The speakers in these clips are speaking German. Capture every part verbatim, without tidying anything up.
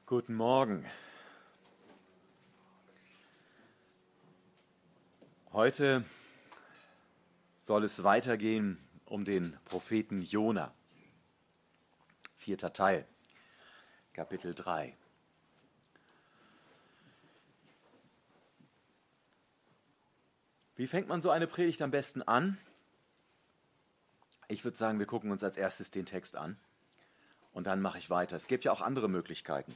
Guten Morgen. Heute soll es weitergehen um den Propheten Jona. Vierter Teil, Kapitel drei. Wie fängt man so eine Predigt am besten an? Ich würde sagen, wir gucken uns als erstes den Text an und dann mache ich weiter. Es gibt ja auch andere Möglichkeiten.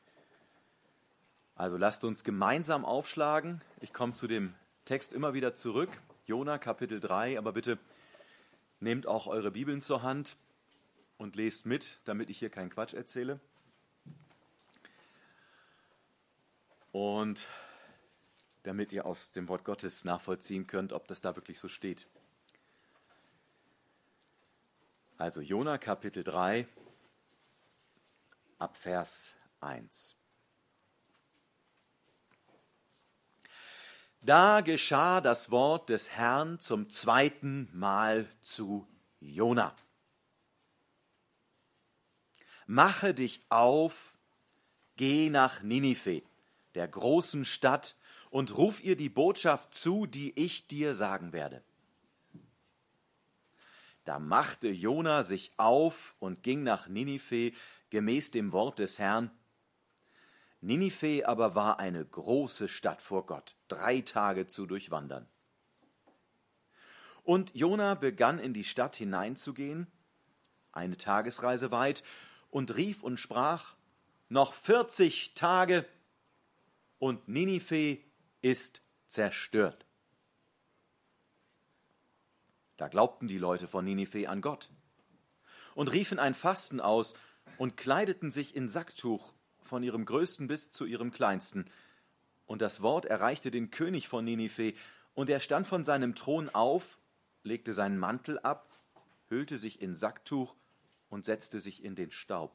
Also lasst uns gemeinsam aufschlagen. Ich komme zu dem Text immer wieder zurück. Jona, Kapitel drei, aber bitte nehmt auch eure Bibeln zur Hand und lest mit, damit ich hier keinen Quatsch erzähle. Und damit ihr aus dem Wort Gottes nachvollziehen könnt, ob das da wirklich so steht. Also Jona, Kapitel drei, ab Vers eins. Da geschah das Wort des Herrn zum zweiten Mal zu Jona. Mache dich auf, geh nach Ninive, der großen Stadt, und ruf ihr die Botschaft zu, die ich dir sagen werde. Da machte Jona sich auf und ging nach Ninive, gemäß dem Wort des Herrn. Ninive aber war eine große Stadt vor Gott, drei Tage zu durchwandern. Und Jona begann in die Stadt hineinzugehen, eine Tagesreise weit, und rief und sprach: Noch vierzig Tage und Ninive ist zerstört. Da glaubten die Leute von Ninive an Gott und riefen ein Fasten aus und kleideten sich in Sacktuch, von ihrem Größten bis zu ihrem Kleinsten. Und das Wort erreichte den König von Ninive, und er stand von seinem Thron auf, legte seinen Mantel ab, hüllte sich in Sacktuch und setzte sich in den Staub.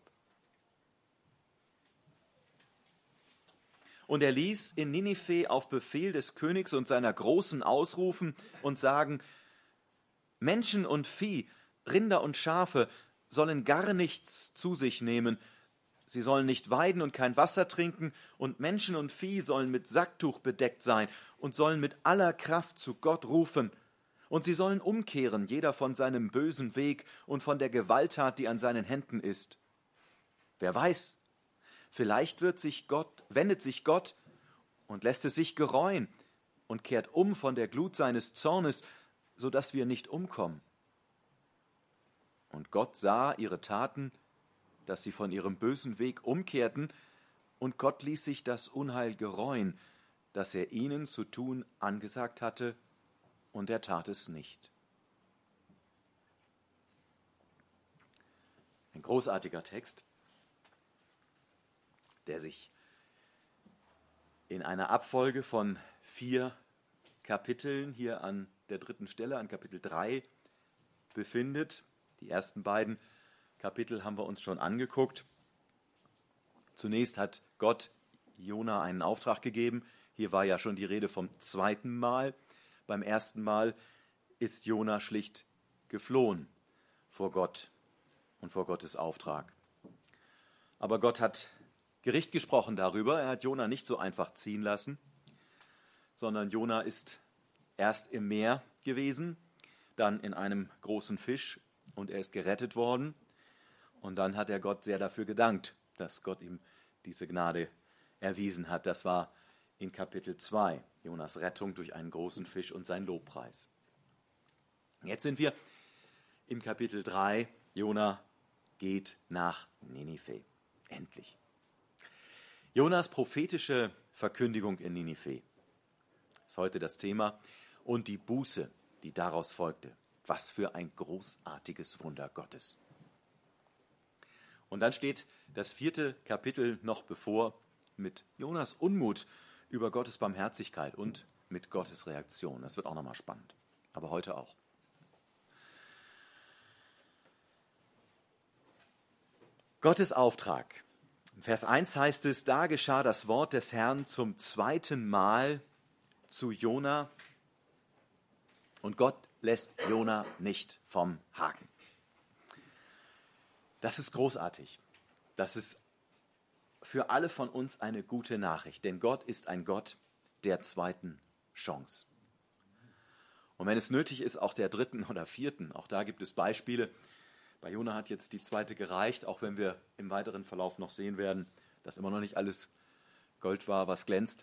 Und er ließ in Ninive auf Befehl des Königs und seiner Großen ausrufen und sagen: Menschen und Vieh, Rinder und Schafe sollen gar nichts zu sich nehmen. Sie sollen nicht weiden und kein Wasser trinken, und Menschen und Vieh sollen mit Sacktuch bedeckt sein und sollen mit aller Kraft zu Gott rufen. Und sie sollen umkehren, jeder von seinem bösen Weg und von der Gewalttat, die an seinen Händen ist. Wer weiß, vielleicht wird sich Gott, wendet sich Gott und lässt es sich gereuen und kehrt um von der Glut seines Zornes, so dass wir nicht umkommen. Und Gott sah ihre Taten, dass sie von ihrem bösen Weg umkehrten, und Gott ließ sich das Unheil gereuen, das er ihnen zu tun angesagt hatte, und er tat es nicht. Ein großartiger Text, der sich in einer Abfolge von vier Kapiteln hier an der dritten Stelle, an Kapitel drei, befindet. Die ersten beiden Kapitel haben wir uns schon angeguckt. Zunächst hat Gott Jona einen Auftrag gegeben. Hier war ja schon die Rede vom zweiten Mal. Beim ersten Mal ist Jona schlicht geflohen vor Gott und vor Gottes Auftrag. Aber Gott hat Gericht gesprochen darüber. Er hat Jona nicht so einfach ziehen lassen, sondern Jona ist erst im Meer gewesen, dann in einem großen Fisch, und er ist gerettet worden. Und dann hat er Gott sehr dafür gedankt, dass Gott ihm diese Gnade erwiesen hat. Das war in Kapitel zwei, Jonas Rettung durch einen großen Fisch und sein Lobpreis. Jetzt sind wir im Kapitel drei. Jona geht nach Ninive. Endlich. Jonas prophetische Verkündigung in Ninive ist heute das Thema, und die Buße, die daraus folgte. Was für ein großartiges Wunder Gottes. Und dann steht das vierte Kapitel noch bevor mit Jonas Unmut über Gottes Barmherzigkeit und mit Gottes Reaktion. Das wird auch nochmal spannend, aber heute auch. Gottes Auftrag. In Vers eins heißt es: Da geschah das Wort des Herrn zum zweiten Mal zu Jona, und Gott lässt Jona nicht vom Haken. Das ist großartig. Das ist für alle von uns eine gute Nachricht, denn Gott ist ein Gott der zweiten Chance. Und wenn es nötig ist, auch der dritten oder vierten, auch da gibt es Beispiele. Bei Jona hat jetzt die zweite gereicht, auch wenn wir im weiteren Verlauf noch sehen werden, dass immer noch nicht alles Gold war, was glänzt.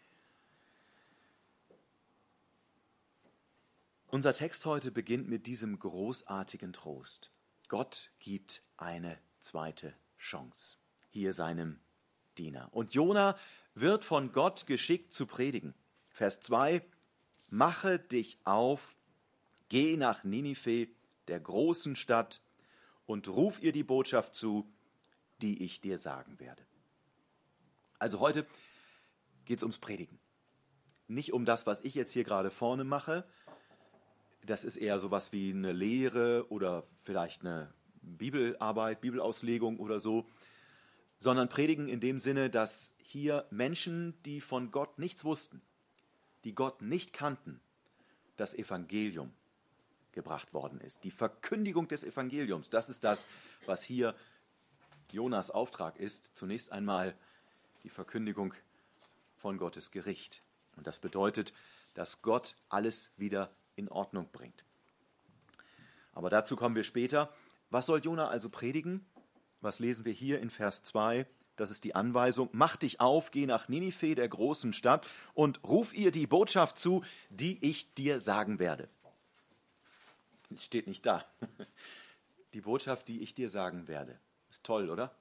Unser Text heute beginnt mit diesem großartigen Trost. Gott gibt eine zweite Chance, hier seinem Diener. Und Jona wird von Gott geschickt zu predigen. Vers zwei, mache dich auf, geh nach Ninive, der großen Stadt, und ruf ihr die Botschaft zu, die ich dir sagen werde. Also heute geht es ums Predigen. Nicht um das, was ich jetzt hier gerade vorne mache. Das ist eher sowas wie eine Lehre oder vielleicht eine Bibelarbeit, Bibelauslegung oder so, sondern predigen in dem Sinne, dass hier Menschen, die von Gott nichts wussten, die Gott nicht kannten, das Evangelium gebracht worden ist. Die Verkündigung des Evangeliums, das ist das, was hier Jonas Auftrag ist. Zunächst einmal die Verkündigung von Gottes Gericht. Und das bedeutet, dass Gott alles wieder in Ordnung bringt. Aber dazu kommen wir später. Was soll Jona also predigen? Was lesen wir hier in Vers zwei? Das ist die Anweisung. Mach dich auf, geh nach Ninive, der großen Stadt, und ruf ihr die Botschaft zu, die ich dir sagen werde. Steht nicht da. Die Botschaft, die ich dir sagen werde. Ist toll, oder?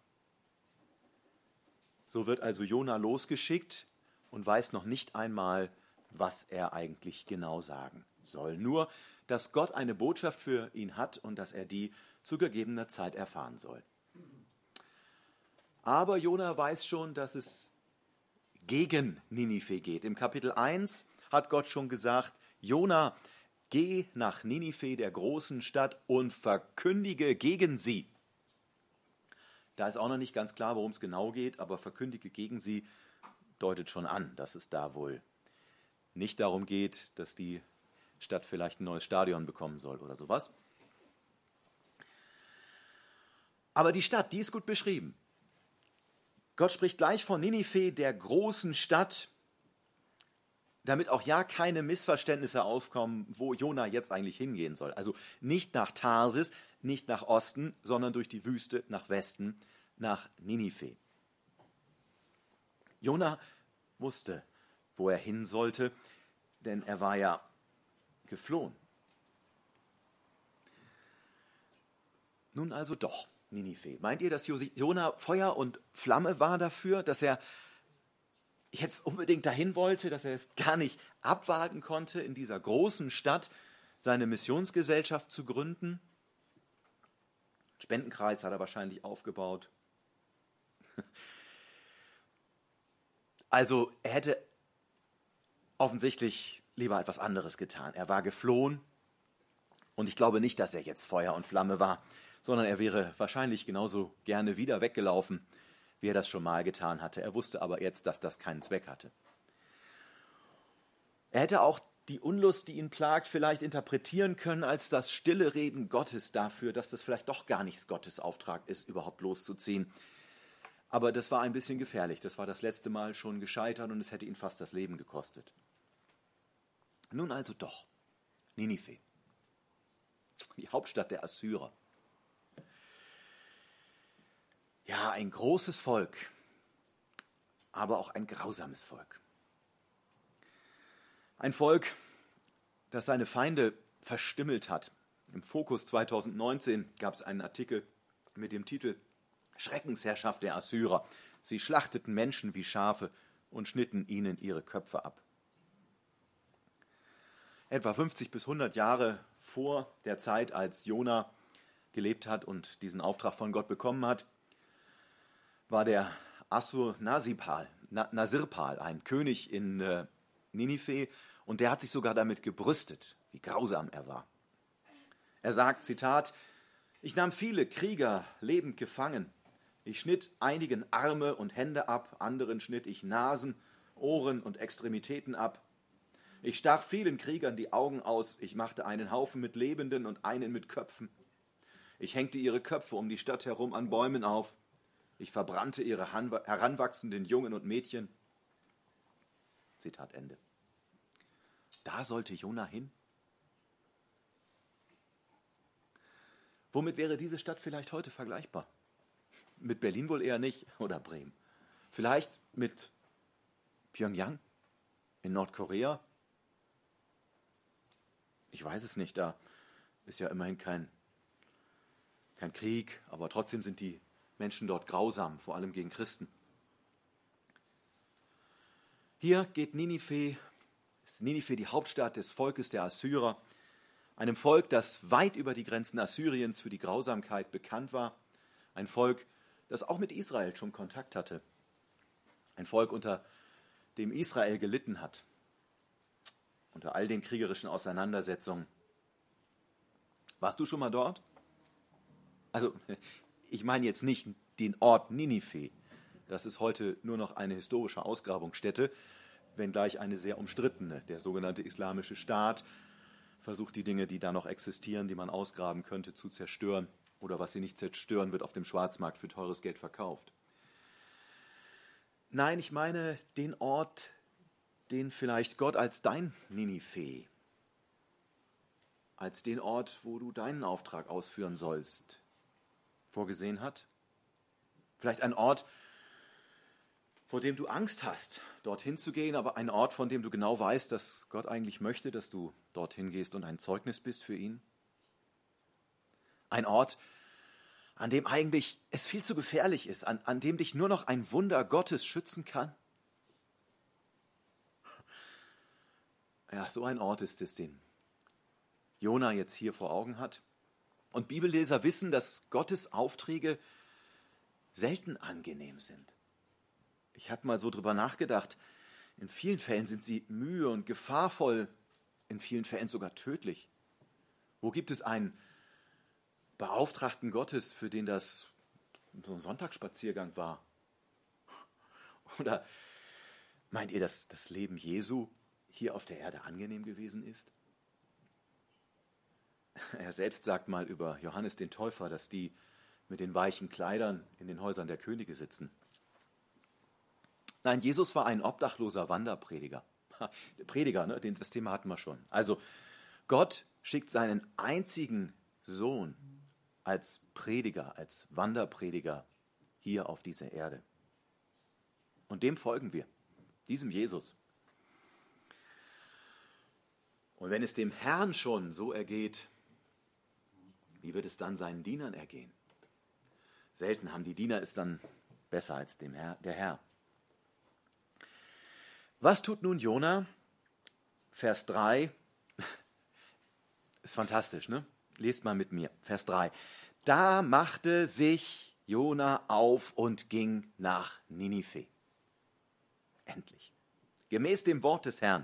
So wird also Jona losgeschickt und weiß noch nicht einmal, was er eigentlich genau sagen soll. Nur, dass Gott eine Botschaft für ihn hat und dass er die zu gegebener Zeit erfahren soll. Aber Jona weiß schon, dass es gegen Ninive geht. Im Kapitel eins hat Gott schon gesagt, Jona, geh nach Ninive, der großen Stadt, und verkündige gegen sie. Da ist auch noch nicht ganz klar, worum es genau geht, aber verkündige gegen sie deutet schon an, dass es da wohl nicht darum geht, dass die Stadt vielleicht ein neues Stadion bekommen soll oder sowas. Aber die Stadt, die ist gut beschrieben. Gott spricht gleich von Ninive, der großen Stadt, damit auch ja keine Missverständnisse aufkommen, wo Jona jetzt eigentlich hingehen soll. Also nicht nach Tarsis, nicht nach Osten, sondern durch die Wüste nach Westen, nach Ninive. Jona wusste, wo er hin sollte, denn er war ja geflohen. Nun also doch, Ninive. Meint ihr, dass Jona Feuer und Flamme war dafür, dass er jetzt unbedingt dahin wollte, dass er es gar nicht abwarten konnte, in dieser großen Stadt seine Missionsgesellschaft zu gründen? Spendenkreis hat er wahrscheinlich aufgebaut. Also er hätte offensichtlich lieber etwas anderes getan. Er war geflohen und ich glaube nicht, dass er jetzt Feuer und Flamme war, sondern er wäre wahrscheinlich genauso gerne wieder weggelaufen, wie er das schon mal getan hatte. Er wusste aber jetzt, dass das keinen Zweck hatte. Er hätte auch die Unlust, die ihn plagt, vielleicht interpretieren können als das stille Reden Gottes dafür, dass das vielleicht doch gar nicht Gottes Auftrag ist, überhaupt loszuziehen. Aber das war ein bisschen gefährlich. Das war das letzte Mal schon gescheitert und es hätte ihn fast das Leben gekostet. Nun also doch, Ninive, die Hauptstadt der Assyrer. Ja, ein großes Volk, aber auch ein grausames Volk. Ein Volk, das seine Feinde verstümmelt hat. Im Fokus zwanzig neunzehn gab es einen Artikel mit dem Titel Schreckensherrschaft der Assyrer. Sie schlachteten Menschen wie Schafe und schnitten ihnen ihre Köpfe ab. Etwa fünfzig bis hundert Jahre vor der Zeit, als Jona gelebt hat und diesen Auftrag von Gott bekommen hat, war der Assur-Nasirpal, Nasirpal, ein König in äh, Ninive, und der hat sich sogar damit gebrüstet, wie grausam er war. Er sagt, Zitat, ich nahm viele Krieger lebend gefangen. Ich schnitt einigen Arme und Hände ab, anderen schnitt ich Nasen, Ohren und Extremitäten ab. Ich stach vielen Kriegern die Augen aus, ich machte einen Haufen mit Lebenden und einen mit Köpfen. Ich hängte ihre Köpfe um die Stadt herum an Bäumen auf. Ich verbrannte ihre heranwachsenden Jungen und Mädchen. Zitat Ende. Da sollte Jona hin? Womit wäre diese Stadt vielleicht heute vergleichbar? Mit Berlin wohl eher nicht oder Bremen. Vielleicht mit Pyongyang in Nordkorea? Ich weiß es nicht, da ist ja immerhin kein, kein Krieg, aber trotzdem sind die Menschen dort grausam, vor allem gegen Christen. Hier geht Ninive, ist Ninive die Hauptstadt des Volkes der Assyrer, einem Volk, das weit über die Grenzen Assyriens für die Grausamkeit bekannt war, ein Volk, das auch mit Israel schon Kontakt hatte, ein Volk, unter dem Israel gelitten hat, unter all den kriegerischen Auseinandersetzungen. Warst du schon mal dort? Also, ich meine jetzt nicht den Ort Ninive. Das ist heute nur noch eine historische Ausgrabungsstätte, wenngleich eine sehr umstrittene. Der sogenannte Islamische Staat versucht die Dinge, die da noch existieren, die man ausgraben könnte, zu zerstören. Oder was sie nicht zerstören, wird auf dem Schwarzmarkt für teures Geld verkauft. Nein, ich meine den Ort, den vielleicht Gott als dein Ninive, als den Ort, wo du deinen Auftrag ausführen sollst, vorgesehen hat. Vielleicht ein Ort, vor dem du Angst hast, dorthin zu gehen, aber ein Ort, von dem du genau weißt, dass Gott eigentlich möchte, dass du dorthin gehst und ein Zeugnis bist für ihn. Ein Ort, an dem eigentlich es viel zu gefährlich ist, an, an dem dich nur noch ein Wunder Gottes schützen kann. Ja, so ein Ort ist es, den Jona jetzt hier vor Augen hat. Und Bibelleser wissen, dass Gottes Aufträge selten angenehm sind. Ich habe mal so drüber nachgedacht. In vielen Fällen sind sie mühe und gefahrvoll, in vielen Fällen sogar tödlich. Wo gibt es einen Beauftragten Gottes, für den das so ein Sonntagsspaziergang war? Oder meint ihr, dass das Leben Jesu hier auf der Erde angenehm gewesen ist? Er selbst sagt mal über Johannes den Täufer, dass die mit den weichen Kleidern in den Häusern der Könige sitzen. Nein, Jesus war ein obdachloser Wanderprediger. Prediger, ne? Das Thema hatten wir schon. Also Gott schickt seinen einzigen Sohn als Prediger, als Wanderprediger hier auf diese Erde. Und dem folgen wir, diesem Jesus. Und wenn es dem Herrn schon so ergeht, wie wird es dann seinen Dienern ergehen? Selten haben die Diener es dann besser als dem Herr, der Herr. Was tut nun Jona? Vers drei. Ist fantastisch, ne? Lest mal mit mir. Vers drei. Da machte sich Jona auf und ging nach Ninive. Endlich. Gemäß dem Wort des Herrn.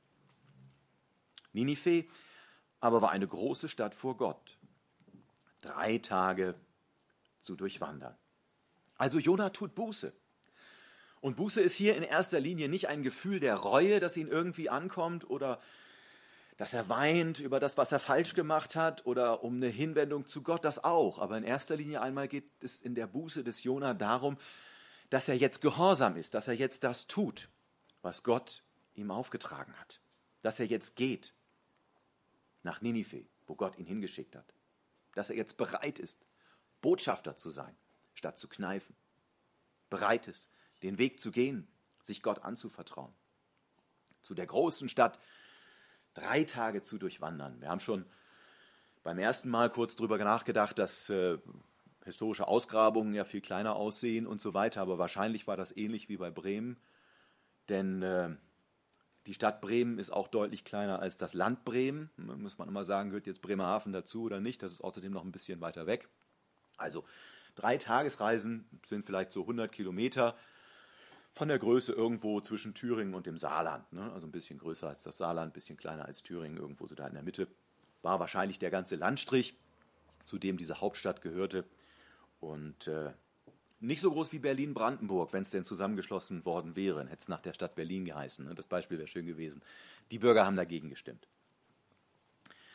Ninive aber war eine große Stadt vor Gott. Drei Tage zu durchwandern. Also Jona tut Buße. Und Buße ist hier in erster Linie nicht ein Gefühl der Reue, das ihn irgendwie ankommt oder dass er weint über das, was er falsch gemacht hat oder um eine Hinwendung zu Gott, das auch. Aber in erster Linie einmal geht es in der Buße des Jona darum, dass er jetzt gehorsam ist, dass er jetzt das tut, was Gott ihm aufgetragen hat. Dass er jetzt geht nach Ninive, wo Gott ihn hingeschickt hat. Dass er jetzt bereit ist, Botschafter zu sein, statt zu kneifen. Bereit ist, den Weg zu gehen, sich Gott anzuvertrauen. Zu der großen Stadt drei Tage zu durchwandern. Wir haben schon beim ersten Mal kurz drüber nachgedacht, dass äh, historische Ausgrabungen ja viel kleiner aussehen und so weiter, aber wahrscheinlich war das ähnlich wie bei Bremen, denn äh, die Stadt Bremen ist auch deutlich kleiner als das Land Bremen. Muss man immer sagen, gehört jetzt Bremerhaven dazu oder nicht, das ist außerdem noch ein bisschen weiter weg. Also drei Tagesreisen sind vielleicht so hundert Kilometer, von der Größe irgendwo zwischen Thüringen und dem Saarland. Ne? Also ein bisschen größer als das Saarland, ein bisschen kleiner als Thüringen, irgendwo so da in der Mitte. War wahrscheinlich der ganze Landstrich, zu dem diese Hauptstadt gehörte. Und äh, nicht so groß wie Berlin-Brandenburg, wenn es denn zusammengeschlossen worden wäre. Hätte es nach der Stadt Berlin geheißen. Ne? Das Beispiel wäre schön gewesen. Die Bürger haben dagegen gestimmt.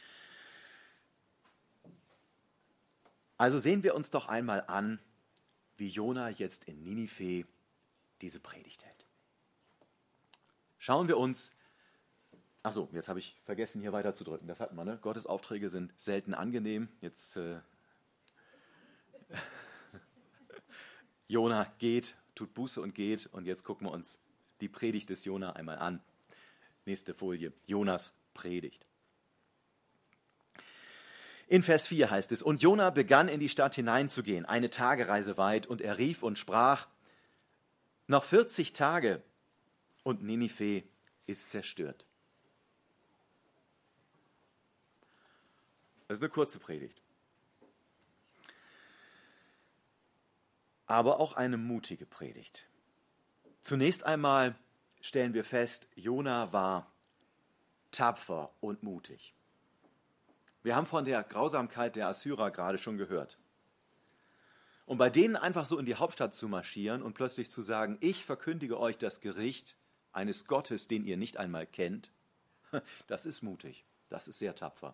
Also sehen wir uns doch einmal an, wie Jona jetzt in Ninive diese Predigt hält. Schauen wir uns, achso, jetzt habe ich vergessen, hier weiter zu drücken. Das hatten wir, ne? Gottes Aufträge sind selten angenehm. Jetzt äh, Jona geht, tut Buße und geht. Und jetzt gucken wir uns die Predigt des Jona einmal an. Nächste Folie, Jonas Predigt. In Vers vier heißt es, und Jona begann in die Stadt hineinzugehen, eine Tagereise weit, und er rief und sprach, noch vierzig Tage und Ninive ist zerstört. Das ist eine kurze Predigt. Aber auch eine mutige Predigt. Zunächst einmal stellen wir fest, Jona war tapfer und mutig. Wir haben von der Grausamkeit der Assyrer gerade schon gehört. Und bei denen einfach so in die Hauptstadt zu marschieren und plötzlich zu sagen, ich verkündige euch das Gericht eines Gottes, den ihr nicht einmal kennt, das ist mutig, das ist sehr tapfer.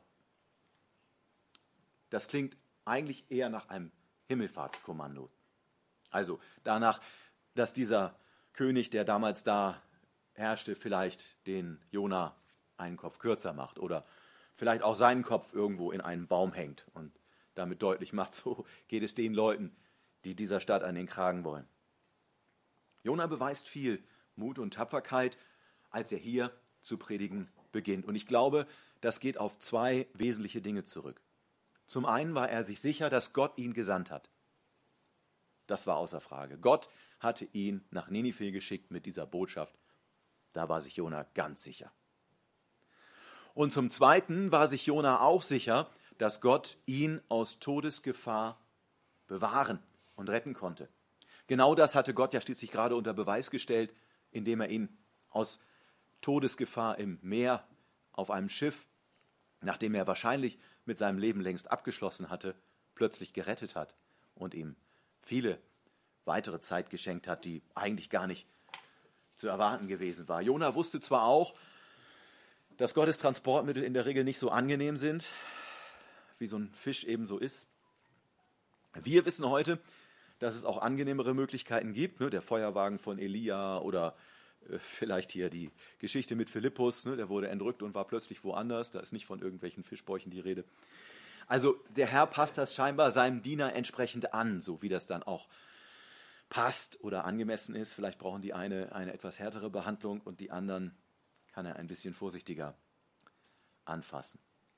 Das klingt eigentlich eher nach einem Himmelfahrtskommando. Also danach, dass dieser König, der damals da herrschte, vielleicht den Jona einen Kopf kürzer macht oder vielleicht auch seinen Kopf irgendwo in einen Baum hängt und damit deutlich macht, so geht es den Leuten, die dieser Stadt an den Kragen wollen. Jona beweist viel Mut und Tapferkeit, als er hier zu predigen beginnt. Und ich glaube, das geht auf zwei wesentliche Dinge zurück. Zum einen war er sich sicher, dass Gott ihn gesandt hat. Das war außer Frage. Gott hatte ihn nach Ninive geschickt mit dieser Botschaft. Da war sich Jona ganz sicher. Und zum Zweiten war sich Jona auch sicher, dass Gott ihn aus Todesgefahr bewahren und retten konnte. Genau das hatte Gott ja schließlich gerade unter Beweis gestellt, indem er ihn aus Todesgefahr im Meer auf einem Schiff, nachdem er wahrscheinlich mit seinem Leben längst abgeschlossen hatte, plötzlich gerettet hat und ihm viele weitere Zeit geschenkt hat, die eigentlich gar nicht zu erwarten gewesen war. Jona wusste zwar auch, dass Gottes Transportmittel in der Regel nicht so angenehm sind, wie so ein Fisch eben so ist. Wir wissen heute, dass es auch angenehmere Möglichkeiten gibt, ne? Der Feuerwagen von Elia oder äh, vielleicht hier die Geschichte mit Philippus, ne? Der wurde entrückt und war plötzlich woanders, da ist nicht von irgendwelchen Fischbäuchen die Rede. Also der Herr passt das scheinbar seinem Diener entsprechend an, so wie das dann auch passt oder angemessen ist. Vielleicht brauchen die eine eine etwas härtere Behandlung und die anderen kann er ein bisschen vorsichtiger anfassen.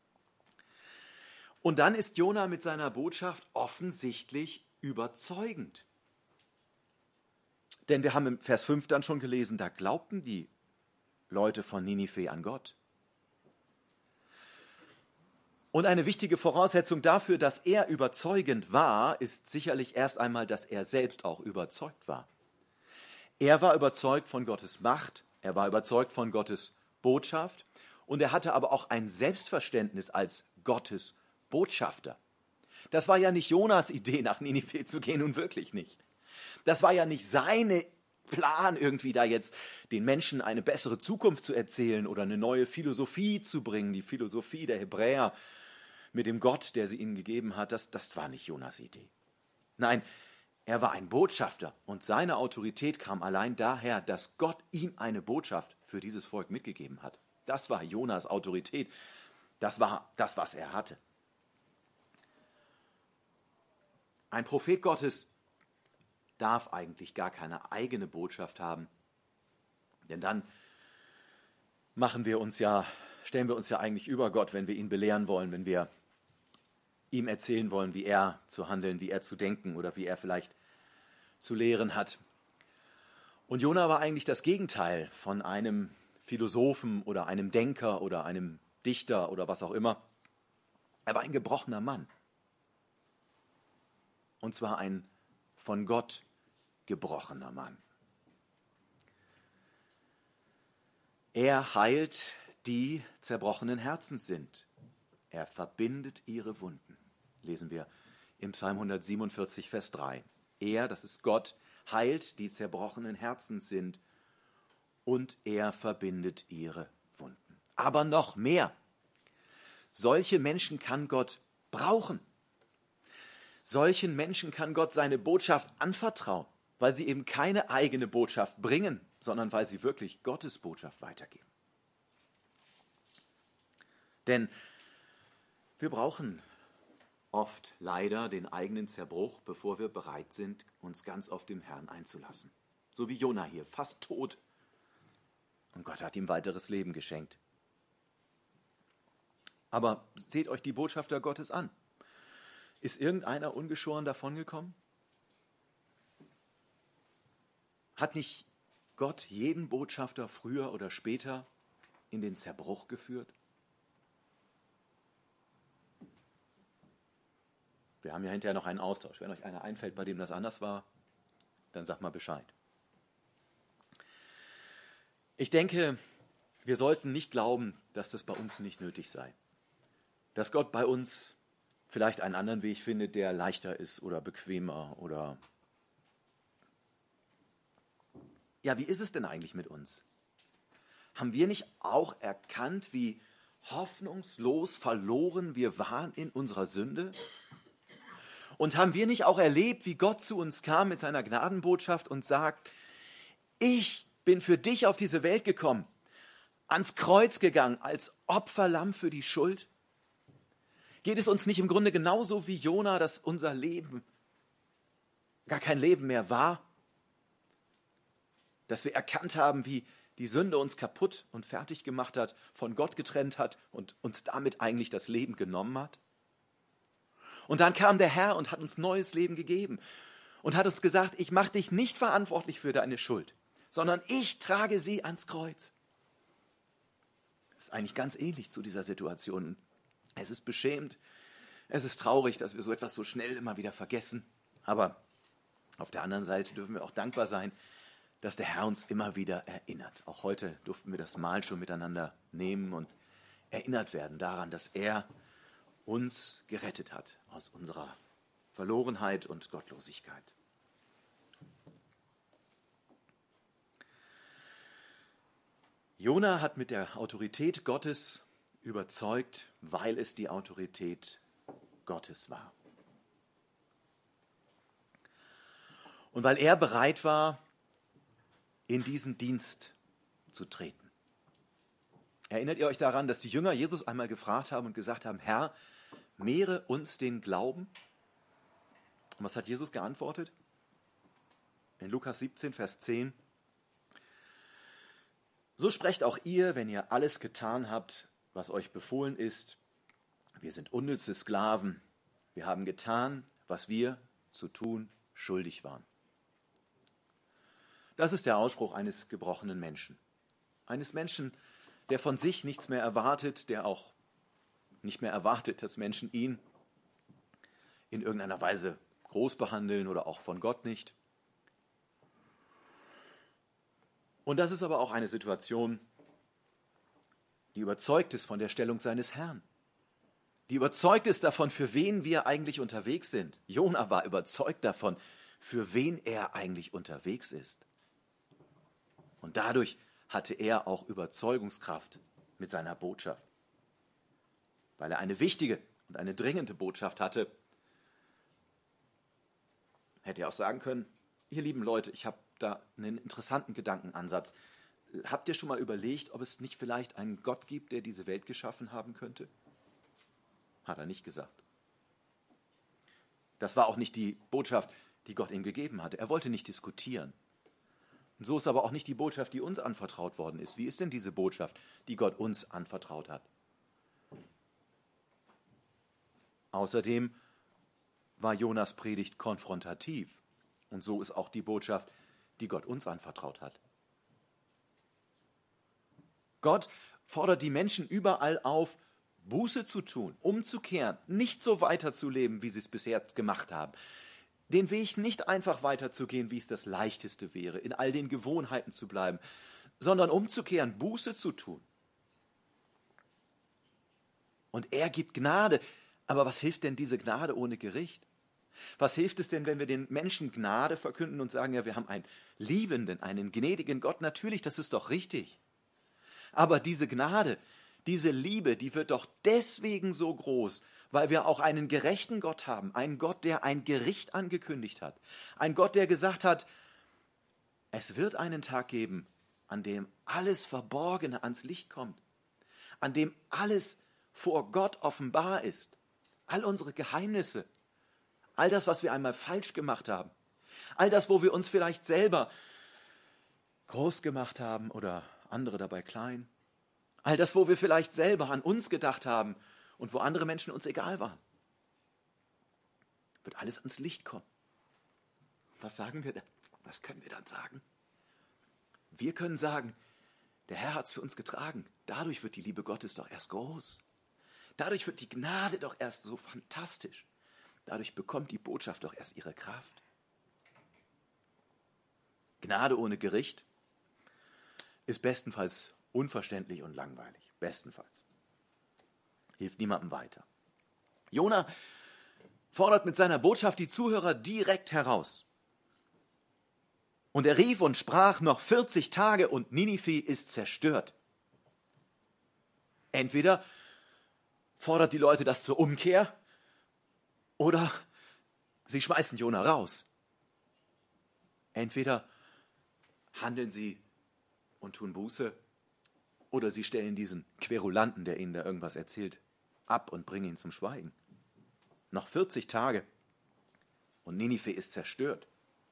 Und dann ist Jona mit seiner Botschaft offensichtlich überzeugend. Denn wir haben im Vers fünf dann schon gelesen, da glaubten die Leute von Ninive an Gott. Und eine wichtige Voraussetzung dafür, dass er überzeugend war, ist sicherlich erst einmal, dass er selbst auch überzeugt war. Er war überzeugt von Gottes Macht, er war überzeugt von Gottes Botschaft und er hatte aber auch ein Selbstverständnis als Gottes Botschafter. Das war ja nicht Jonas Idee, nach Ninive zu gehen, nun wirklich nicht. Das war ja nicht seine Plan, irgendwie da jetzt den Menschen eine bessere Zukunft zu erzählen oder eine neue Philosophie zu bringen, die Philosophie der Hebräer mit dem Gott, der sie ihnen gegeben hat. Das, das war nicht Jonas Idee. Nein, er war ein Botschafter und seine Autorität kam allein daher, dass Gott ihm eine Botschaft für dieses Volk mitgegeben hat. Das war Jonas Autorität. Das war das, was er hatte. Ein Prophet Gottes darf eigentlich gar keine eigene Botschaft haben, denn dann machen wir uns ja, stellen wir uns ja eigentlich über Gott, wenn wir ihn belehren wollen, wenn wir ihm erzählen wollen, wie er zu handeln, wie er zu denken oder wie er vielleicht zu lehren hat. Und Jona war eigentlich das Gegenteil von einem Philosophen oder einem Denker oder einem Dichter oder was auch immer. Er war ein gebrochener Mann. Und zwar ein von Gott gebrochener Mann. Er heilt, die zerbrochenen Herzens sind. Er verbindet ihre Wunden. Lesen wir im Psalm hundertsiebenundvierzig, Vers drei. Er, das ist Gott, heilt, die zerbrochenen Herzens sind und er verbindet ihre Wunden. Aber noch mehr. Solche Menschen kann Gott brauchen. Solchen Menschen kann Gott seine Botschaft anvertrauen, weil sie eben keine eigene Botschaft bringen, sondern weil sie wirklich Gottes Botschaft weitergeben. Denn wir brauchen oft leider den eigenen Zerbruch, bevor wir bereit sind, uns ganz auf den Herrn einzulassen. So wie Jona hier, fast tot. Und Gott hat ihm weiteres Leben geschenkt. Aber seht euch die Botschafter Gottes an. Ist irgendeiner ungeschoren davongekommen? Hat nicht Gott jeden Botschafter früher oder später in den Zerbruch geführt? Wir haben ja hinterher noch einen Austausch. Wenn euch einer einfällt, bei dem das anders war, dann sagt mal Bescheid. Ich denke, wir sollten nicht glauben, dass das bei uns nicht nötig sei. Dass Gott bei uns vielleicht einen anderen Weg findet, der leichter ist oder bequemer oder... Ja, wie ist es denn eigentlich mit uns? Haben wir nicht auch erkannt, wie hoffnungslos verloren wir waren in unserer Sünde? Und haben wir nicht auch erlebt, wie Gott zu uns kam mit seiner Gnadenbotschaft und sagt, ich bin für dich auf diese Welt gekommen, ans Kreuz gegangen, als Opferlamm für die Schuld? Geht es uns nicht im Grunde genauso wie Jona, dass unser Leben gar kein Leben mehr war? Dass wir erkannt haben, wie die Sünde uns kaputt und fertig gemacht hat, von Gott getrennt hat und uns damit eigentlich das Leben genommen hat? Und dann kam der Herr und hat uns neues Leben gegeben und hat uns gesagt, ich mache dich nicht verantwortlich für deine Schuld, sondern ich trage sie ans Kreuz. Das ist eigentlich ganz ähnlich zu dieser Situation. Es ist beschämend, es ist traurig, dass wir so etwas so schnell immer wieder vergessen. Aber auf der anderen Seite dürfen wir auch dankbar sein, dass der Herr uns immer wieder erinnert. Auch heute durften wir das Mahl schon miteinander nehmen und erinnert werden daran, dass er uns gerettet hat aus unserer Verlorenheit und Gottlosigkeit. Jona hat mit der Autorität Gottes überzeugt, weil es die Autorität Gottes war. Und weil er bereit war, in diesen Dienst zu treten. Erinnert ihr euch daran, dass die Jünger Jesus einmal gefragt haben und gesagt haben, Herr, mehre uns den Glauben? Und was hat Jesus geantwortet? In Lukas siebzehn, Vers zehn. So sprecht auch ihr, wenn ihr alles getan habt, was euch befohlen ist. Wir sind unnütze Sklaven. Wir haben getan, was wir zu tun schuldig waren. Das ist der Ausspruch eines gebrochenen Menschen. Eines Menschen, der von sich nichts mehr erwartet, der auch nicht mehr erwartet, dass Menschen ihn in irgendeiner Weise groß behandeln oder auch von Gott nicht. Und das ist aber auch eine Situation, die überzeugt ist von der Stellung seines Herrn. Die überzeugt ist davon, für wen wir eigentlich unterwegs sind. Jona war überzeugt davon, für wen er eigentlich unterwegs ist. Und dadurch hatte er auch Überzeugungskraft mit seiner Botschaft. Weil er eine wichtige und eine dringende Botschaft hatte, hätte er auch sagen können, ihr lieben Leute, ich habe da einen interessanten Gedankenansatz. Habt ihr schon mal überlegt, ob es nicht vielleicht einen Gott gibt, der diese Welt geschaffen haben könnte? Hat er nicht gesagt. Das war auch nicht die Botschaft, die Gott ihm gegeben hatte. Er wollte nicht diskutieren. Und so ist aber auch nicht die Botschaft, die uns anvertraut worden ist. Wie ist denn diese Botschaft, die Gott uns anvertraut hat? Außerdem war Jonas Predigt konfrontativ. Und so ist auch die Botschaft, die Gott uns anvertraut hat. Gott fordert die Menschen überall auf, Buße zu tun, umzukehren, nicht so weiterzuleben, wie sie es bisher gemacht haben. Den Weg nicht einfach weiterzugehen, wie es das Leichteste wäre, in all den Gewohnheiten zu bleiben, sondern umzukehren, Buße zu tun. Und er gibt Gnade. Aber was hilft denn diese Gnade ohne Gericht? Was hilft es denn, wenn wir den Menschen Gnade verkünden und sagen, ja, wir haben einen liebenden, einen gnädigen Gott? Natürlich, das ist doch richtig. Aber diese Gnade, diese Liebe, die wird doch deswegen so groß, weil wir auch einen gerechten Gott haben, einen Gott, der ein Gericht angekündigt hat, ein Gott, der gesagt hat, es wird einen Tag geben, an dem alles Verborgene ans Licht kommt, an dem alles vor Gott offenbar ist, all unsere Geheimnisse, all das, was wir einmal falsch gemacht haben, all das, wo wir uns vielleicht selber groß gemacht haben oder andere dabei klein, all das, wo wir vielleicht selber an uns gedacht haben und wo andere Menschen uns egal waren, wird alles ans Licht kommen. Was sagen wir denn? Was können wir dann sagen? Wir können sagen, der Herr hat es für uns getragen. Dadurch wird die Liebe Gottes doch erst groß. Dadurch wird die Gnade doch erst so fantastisch. Dadurch bekommt die Botschaft doch erst ihre Kraft. Gnade ohne Gericht ist bestenfalls unverständlich und langweilig. Bestenfalls. Hilft niemandem weiter. Jona fordert mit seiner Botschaft die Zuhörer direkt heraus. Und er rief und sprach, noch vierzig Tage und Ninive ist zerstört. Entweder fordert die Leute das zur Umkehr oder sie schmeißen Jona raus. Entweder handeln sie und tun Buße oder sie stellen diesen Querulanten, der ihnen da irgendwas erzählt, ab und bringen ihn zum Schweigen. Noch vierzig Tage und Ninive ist zerstört.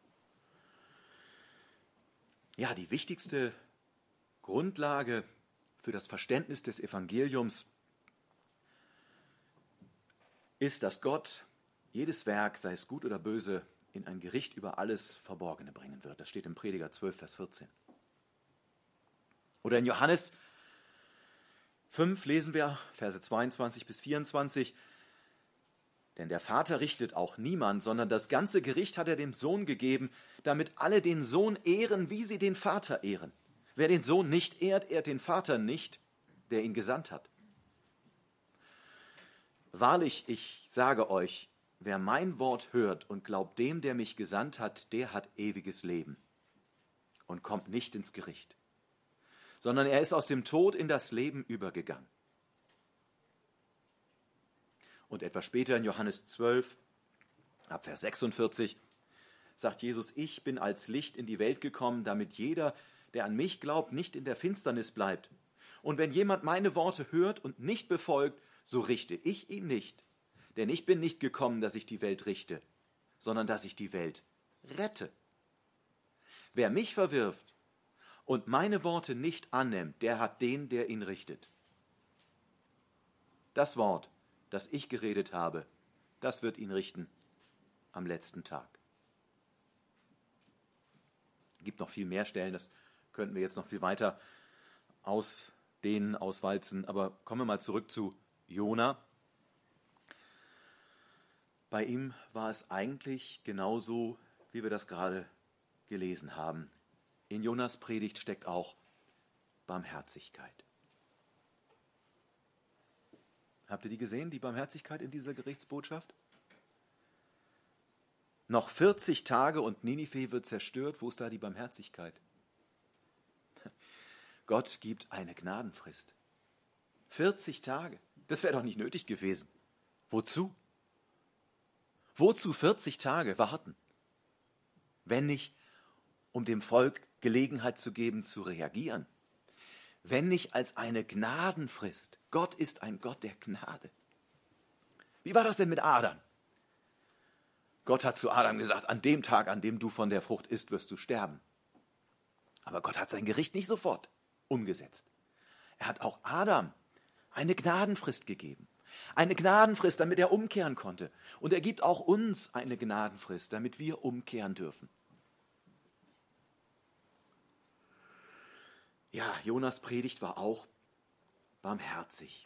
Ja, die wichtigste Grundlage für das Verständnis des Evangeliums ist, dass Gott jedes Werk, sei es gut oder böse, in ein Gericht über alles Verborgene bringen wird. Das steht im Prediger zwölf, Vers vierzehn. Oder in Johannes fünf lesen wir, Verse zweiundzwanzig bis vierundzwanzig, denn der Vater richtet auch niemand, sondern das ganze Gericht hat er dem Sohn gegeben, damit alle den Sohn ehren, wie sie den Vater ehren. Wer den Sohn nicht ehrt, ehrt den Vater nicht, der ihn gesandt hat. Wahrlich, ich sage euch, wer mein Wort hört und glaubt dem, der mich gesandt hat, der hat ewiges Leben und kommt nicht ins Gericht, sondern er ist aus dem Tod in das Leben übergegangen. Und etwas später in Johannes zwölf, ab Vers sechsundvierzig, sagt Jesus, ich bin als Licht in die Welt gekommen, damit jeder, der an mich glaubt, nicht in der Finsternis bleibt. Und wenn jemand meine Worte hört und nicht befolgt, so richte ich ihn nicht. Denn ich bin nicht gekommen, dass ich die Welt richte, sondern dass ich die Welt rette. Wer mich verwirft und meine Worte nicht annimmt, der hat den, der ihn richtet. Das Wort, das ich geredet habe, das wird ihn richten am letzten Tag. Es gibt noch viel mehr Stellen, das könnten wir jetzt noch viel weiter ausdehnen, auswalzen, aber kommen wir mal zurück zu Jona. Bei ihm war es eigentlich genauso, wie wir das gerade gelesen haben. In Jonas Predigt steckt auch Barmherzigkeit. Habt ihr die gesehen, die Barmherzigkeit in dieser Gerichtsbotschaft? Noch vierzig Tage und Ninive wird zerstört. Wo ist da die Barmherzigkeit? Gott gibt eine Gnadenfrist. vierzig Tage. Das wäre doch nicht nötig gewesen. Wozu? Wozu vierzig Tage warten? Wenn nicht, um dem Volk Gelegenheit zu geben, zu reagieren. Wenn nicht als eine Gnadenfrist. Gott ist ein Gott der Gnade. Wie war das denn mit Adam? Gott hat zu Adam gesagt, an dem Tag, an dem du von der Frucht isst, wirst du sterben. Aber Gott hat sein Gericht nicht sofort umgesetzt. Er hat auch Adam eine Gnadenfrist gegeben. Eine Gnadenfrist, damit er umkehren konnte. Und er gibt auch uns eine Gnadenfrist, damit wir umkehren dürfen. Ja, Jonas Predigt war auch barmherzig.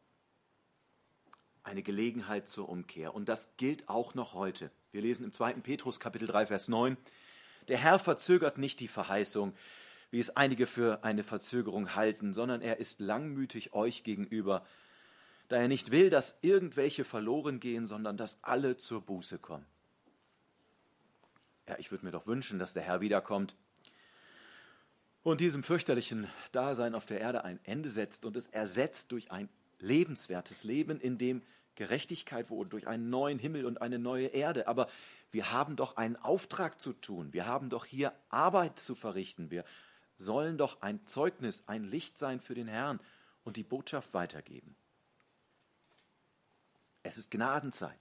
Eine Gelegenheit zur Umkehr. Und das gilt auch noch heute. Wir lesen im zweiten Petrus Kapitel drei, Vers neun. Der Herr verzögert nicht die Verheißung, wie es einige für eine Verzögerung halten, sondern er ist langmütig euch gegenüber, da er nicht will, dass irgendwelche verloren gehen, sondern dass alle zur Buße kommen. Ja, ich würde mir doch wünschen, dass der Herr wiederkommt und diesem fürchterlichen Dasein auf der Erde ein Ende setzt und es ersetzt durch ein lebenswertes Leben, in dem Gerechtigkeit wodurch einen neuen Himmel und eine neue Erde. Aber wir haben doch einen Auftrag zu tun. Wir haben doch hier Arbeit zu verrichten. Wir sollen doch ein Zeugnis, ein Licht sein für den Herrn und die Botschaft weitergeben. Es ist Gnadenzeit.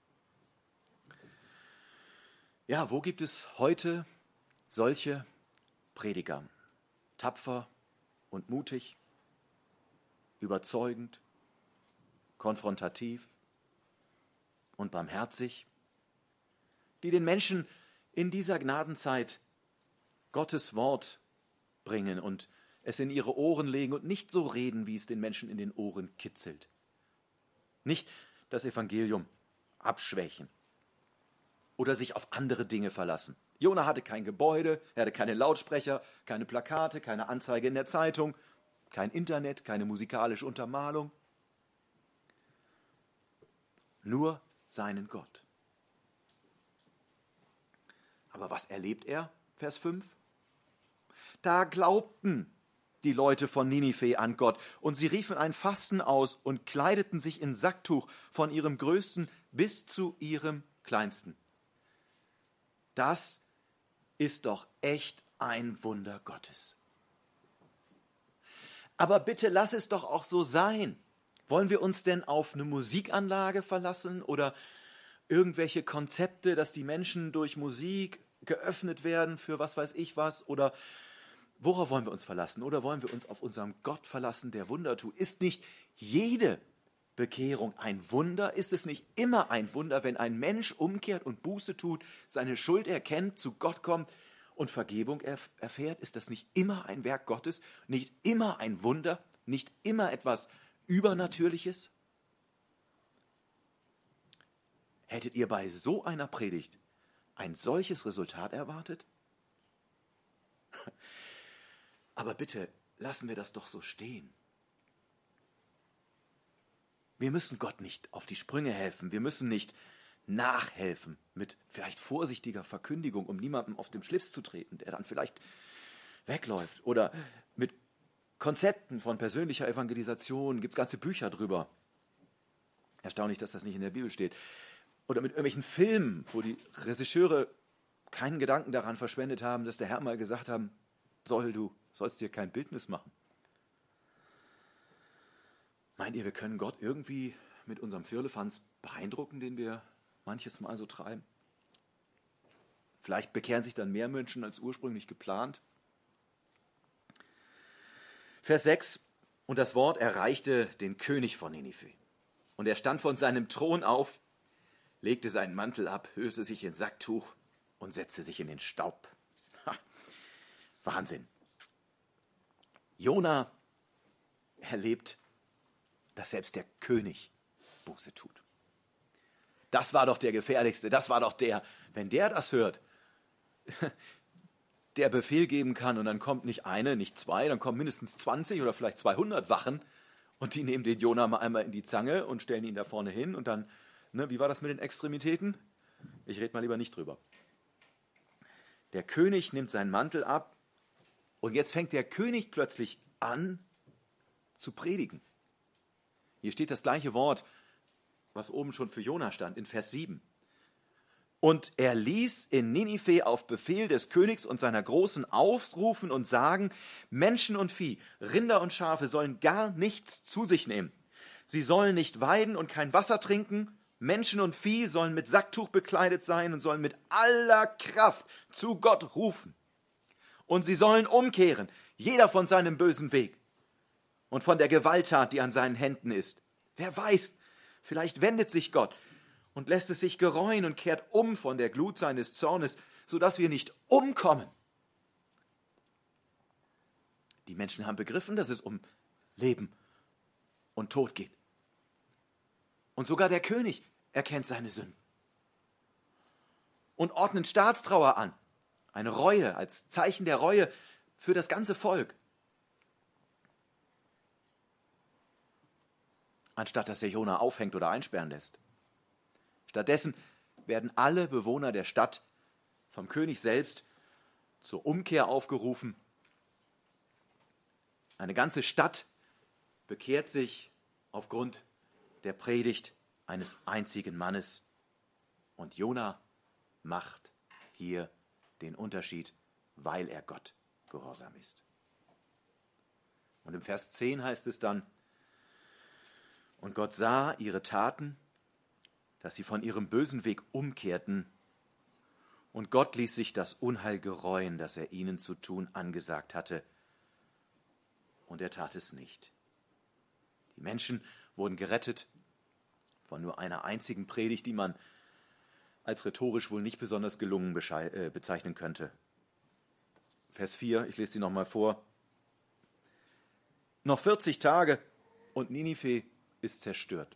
Ja, wo gibt es heute solche Prediger? Tapfer und mutig, überzeugend, konfrontativ und barmherzig, die den Menschen in dieser Gnadenzeit Gottes Wort bringen und es in ihre Ohren legen und nicht so reden, wie es den Menschen in den Ohren kitzelt. Nicht das Evangelium abschwächen oder sich auf andere Dinge verlassen. Jona hatte kein Gebäude, er hatte keine Lautsprecher, keine Plakate, keine Anzeige in der Zeitung, kein Internet, keine musikalische Untermalung. Nur seinen Gott. Aber was erlebt er? Vers fünf. Da glaubten die Leute von Ninive an Gott und sie riefen ein Fasten aus und kleideten sich in Sacktuch von ihrem Größten bis zu ihrem Kleinsten. Das ist doch echt ein Wunder Gottes. Aber bitte lass es doch auch so sein. Wollen wir uns denn auf eine Musikanlage verlassen oder irgendwelche Konzepte, dass die Menschen durch Musik geöffnet werden für was weiß ich was? Oder worauf wollen wir uns verlassen? Oder wollen wir uns auf unseren Gott verlassen, der Wunder tut? Ist nicht jede Bekehrung ein Wunder? Ist es nicht immer ein Wunder, wenn ein Mensch umkehrt und Buße tut, seine Schuld erkennt, zu Gott kommt und Vergebung erf- erfährt? Ist das nicht immer ein Werk Gottes? Nicht immer ein Wunder? Nicht immer etwas Übernatürliches? Hättet ihr bei so einer Predigt ein solches Resultat erwartet? Aber bitte, lassen wir das doch so stehen. Wir müssen Gott nicht auf die Sprünge helfen. Wir müssen nicht nachhelfen mit vielleicht vorsichtiger Verkündigung, um niemandem auf den Schlips zu treten, der dann vielleicht wegläuft. Oder mit Konzepten von persönlicher Evangelisation, gibt es ganze Bücher drüber. Erstaunlich, dass das nicht in der Bibel steht. Oder mit irgendwelchen Filmen, wo die Regisseure keinen Gedanken daran verschwendet haben, dass der Herr mal gesagt haben soll, du sollst dir kein Bildnis machen. Meint ihr, wir können Gott irgendwie mit unserem Firlefanz beeindrucken, den wir manches Mal so treiben? Vielleicht bekehren sich dann mehr Menschen als ursprünglich geplant. Vers sechs. Und das Wort erreichte den König von Ninive. Und er stand von seinem Thron auf, legte seinen Mantel ab, hüllte sich in Sacktuch und setzte sich in den Staub. Ha, Wahnsinn. Jona erlebt, dass selbst der König Buße tut. Das war doch der gefährlichste, das war doch der, wenn der das hört, der Befehl geben kann und dann kommt nicht eine, nicht zwei, dann kommen mindestens zwanzig oder vielleicht zweihundert Wachen und die nehmen den Jona mal einmal in die Zange und stellen ihn da vorne hin und dann, ne, wie war das mit den Extremitäten? Ich rede mal lieber nicht drüber. Der König nimmt seinen Mantel ab und jetzt fängt der König plötzlich an zu predigen. Hier steht das gleiche Wort, was oben schon für Jona stand, in Vers sieben. Und er ließ in Ninive auf Befehl des Königs und seiner Großen aufrufen und sagen, Menschen und Vieh, Rinder und Schafe sollen gar nichts zu sich nehmen. Sie sollen nicht weiden und kein Wasser trinken. Menschen und Vieh sollen mit Sacktuch bekleidet sein und sollen mit aller Kraft zu Gott rufen. Und sie sollen umkehren, jeder von seinem bösen Weg und von der Gewalttat, die an seinen Händen ist. Wer weiß, vielleicht wendet sich Gott und lässt es sich gereuen und kehrt um von der Glut seines Zornes, sodass wir nicht umkommen. Die Menschen haben begriffen, dass es um Leben und Tod geht. Und sogar der König erkennt seine Sünden und ordnet Staatstrauer an. Eine Reue, als Zeichen der Reue für das ganze Volk. Anstatt dass er Jona aufhängt oder einsperren lässt. Stattdessen werden alle Bewohner der Stadt vom König selbst zur Umkehr aufgerufen. Eine ganze Stadt bekehrt sich aufgrund der Predigt eines einzigen Mannes. Und Jona macht hier den Unterschied, weil er Gott gehorsam ist. Und im Vers zehn heißt es dann, und Gott sah ihre Taten, dass sie von ihrem bösen Weg umkehrten, und Gott ließ sich das Unheil gereuen, das er ihnen zu tun angesagt hatte. Und er tat es nicht. Die Menschen wurden gerettet von nur einer einzigen Predigt, die man als rhetorisch wohl nicht besonders gelungen äh, bezeichnen könnte. Vers vier, ich lese sie nochmal vor. Noch vierzig Tage und Ninive ist zerstört.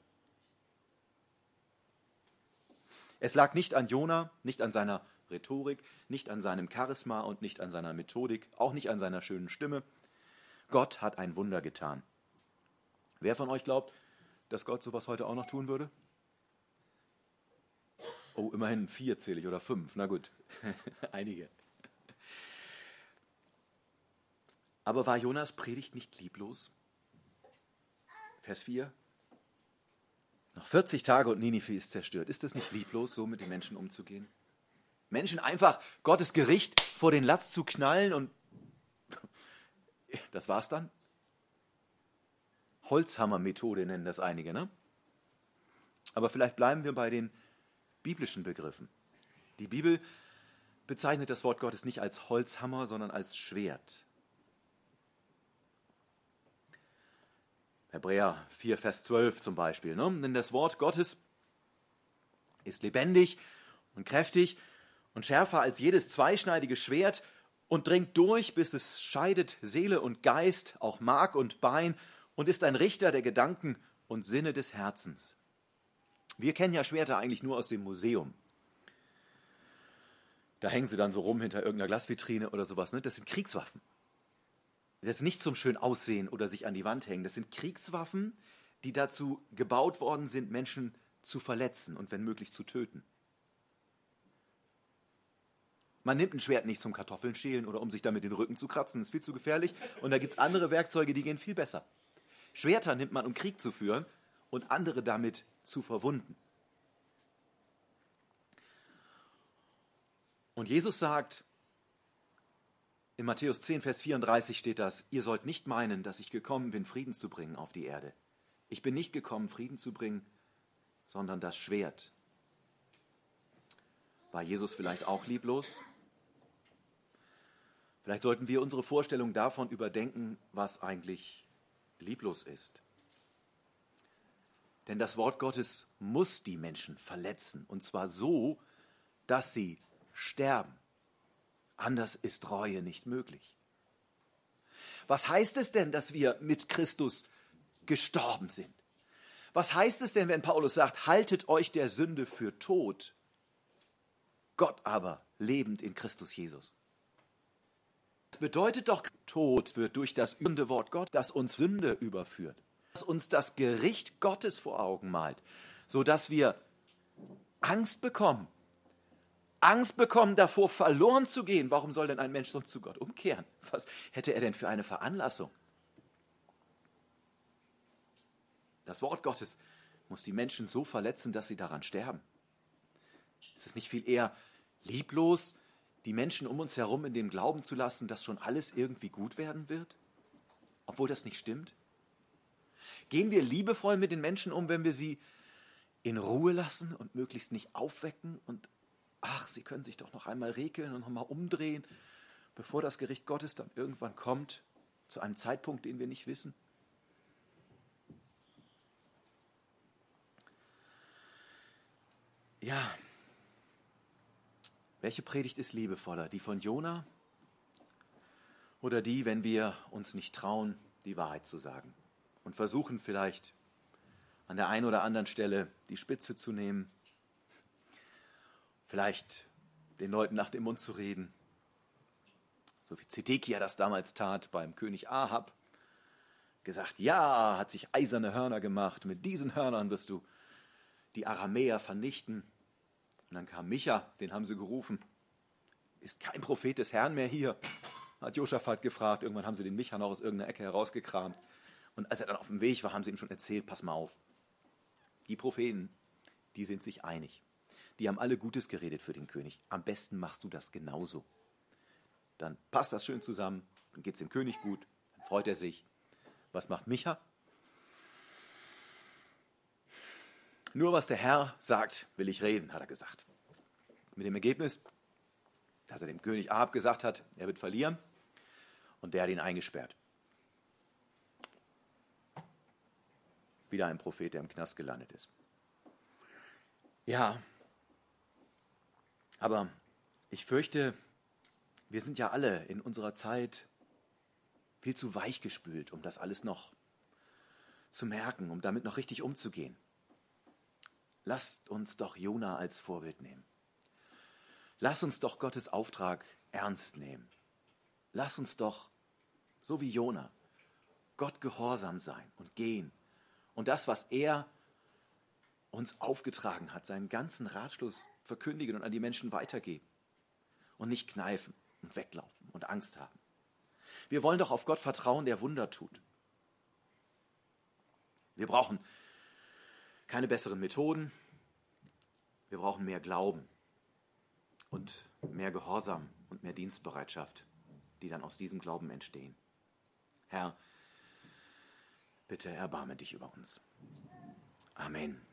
Es lag nicht an Jona, nicht an seiner Rhetorik, nicht an seinem Charisma und nicht an seiner Methodik, auch nicht an seiner schönen Stimme. Gott hat ein Wunder getan. Wer von euch glaubt, dass Gott sowas heute auch noch tun würde? Oh, immerhin vier zähle ich oder fünf. Na gut, einige. Aber war Jonas Predigt nicht lieblos? Vers vier. Noch vierzig Tage und Ninive ist zerstört. Ist es nicht lieblos, so mit den Menschen umzugehen? Menschen einfach Gottes Gericht vor den Latz zu knallen und das war's dann? Holzhammer-Methode nennen das einige, ne? Aber vielleicht bleiben wir bei den biblischen Begriffen. Die Bibel bezeichnet das Wort Gottes nicht als Holzhammer, sondern als Schwert. Hebräer vier, Vers zwölf zum Beispiel. Ne? Denn das Wort Gottes ist lebendig und kräftig und schärfer als jedes zweischneidige Schwert und dringt durch, bis es scheidet Seele und Geist, auch Mark und Bein, und ist ein Richter der Gedanken und Sinne des Herzens. Wir kennen ja Schwerter eigentlich nur aus dem Museum. Da hängen sie dann so rum hinter irgendeiner Glasvitrine oder sowas. Ne? Das sind Kriegswaffen. Das ist nicht zum schön Aussehen oder sich an die Wand hängen. Das sind Kriegswaffen, die dazu gebaut worden sind, Menschen zu verletzen und wenn möglich zu töten. Man nimmt ein Schwert nicht zum Kartoffeln schälen oder um sich damit den Rücken zu kratzen. Das ist viel zu gefährlich. Und da gibt es andere Werkzeuge, die gehen viel besser. Schwerter nimmt man, um Krieg zu führen und andere damit zu verwunden. Und Jesus sagt, in Matthäus zehn, Vers vierunddreißig steht das, ihr sollt nicht meinen, dass ich gekommen bin, Frieden zu bringen auf die Erde. Ich bin nicht gekommen, Frieden zu bringen, sondern das Schwert. War Jesus vielleicht auch lieblos? Vielleicht sollten wir unsere Vorstellung davon überdenken, was eigentlich lieblos ist. Denn das Wort Gottes muss die Menschen verletzen, und zwar so, dass sie sterben. Anders ist Reue nicht möglich. Was heißt es denn, dass wir mit Christus gestorben sind? Was heißt es denn, wenn Paulus sagt, haltet euch der Sünde für tot, Gott aber lebend in Christus Jesus? Das bedeutet doch, Tod wird durch das übende Wort Gott, das uns Sünde überführt, das uns das Gericht Gottes vor Augen malt, sodass wir Angst bekommen. Angst bekommen davor, verloren zu gehen. Warum soll denn ein Mensch sonst zu Gott umkehren? Was hätte er denn für eine Veranlassung? Das Wort Gottes muss die Menschen so verletzen, dass sie daran sterben. Ist es nicht viel eher lieblos, die Menschen um uns herum in dem Glauben zu lassen, dass schon alles irgendwie gut werden wird, obwohl das nicht stimmt? Gehen wir liebevoll mit den Menschen um, wenn wir sie in Ruhe lassen und möglichst nicht aufwecken und ach, sie können sich doch noch einmal regeln und noch mal umdrehen, bevor das Gericht Gottes dann irgendwann kommt, zu einem Zeitpunkt, den wir nicht wissen? Ja, welche Predigt ist liebevoller? Die von Jona oder die, wenn wir uns nicht trauen, die Wahrheit zu sagen und versuchen vielleicht an der einen oder anderen Stelle die Spitze zu nehmen, vielleicht den Leuten nach dem Mund zu reden, so wie Zedekia das damals tat beim König Ahab, gesagt, ja, hat sich eiserne Hörner gemacht, mit diesen Hörnern wirst du die Aramäer vernichten. Und dann kam Micha, den haben sie gerufen, ist kein Prophet des Herrn mehr hier, hat Josaphat gefragt, irgendwann haben sie den Micha noch aus irgendeiner Ecke herausgekramt. Und als er dann auf dem Weg war, haben sie ihm schon erzählt, pass mal auf, die Propheten, die sind sich einig. Die haben alle Gutes geredet für den König. Am besten machst du das genauso. Dann passt das schön zusammen, dann geht es dem König gut, dann freut er sich. Was macht Micha? Nur was der Herr sagt, will ich reden, hat er gesagt. Mit dem Ergebnis, dass er dem König Ahab gesagt hat, er wird verlieren, und der hat ihn eingesperrt. Wieder ein Prophet, der im Knast gelandet ist. Ja, aber ich fürchte, wir sind ja alle in unserer Zeit viel zu weichgespült, um das alles noch zu merken, um damit noch richtig umzugehen. Lasst uns doch Jona als Vorbild nehmen. Lass uns doch Gottes Auftrag ernst nehmen. Lass uns doch, so wie Jona, Gott gehorsam sein und gehen und das, was er uns aufgetragen hat, seinen ganzen Ratschluss verkündigen und an die Menschen weitergeben und nicht kneifen und weglaufen und Angst haben. Wir wollen doch auf Gott vertrauen, der Wunder tut. Wir brauchen keine besseren Methoden, wir brauchen mehr Glauben und mehr Gehorsam und mehr Dienstbereitschaft, die dann aus diesem Glauben entstehen. Herr, bitte erbarme dich über uns. Amen.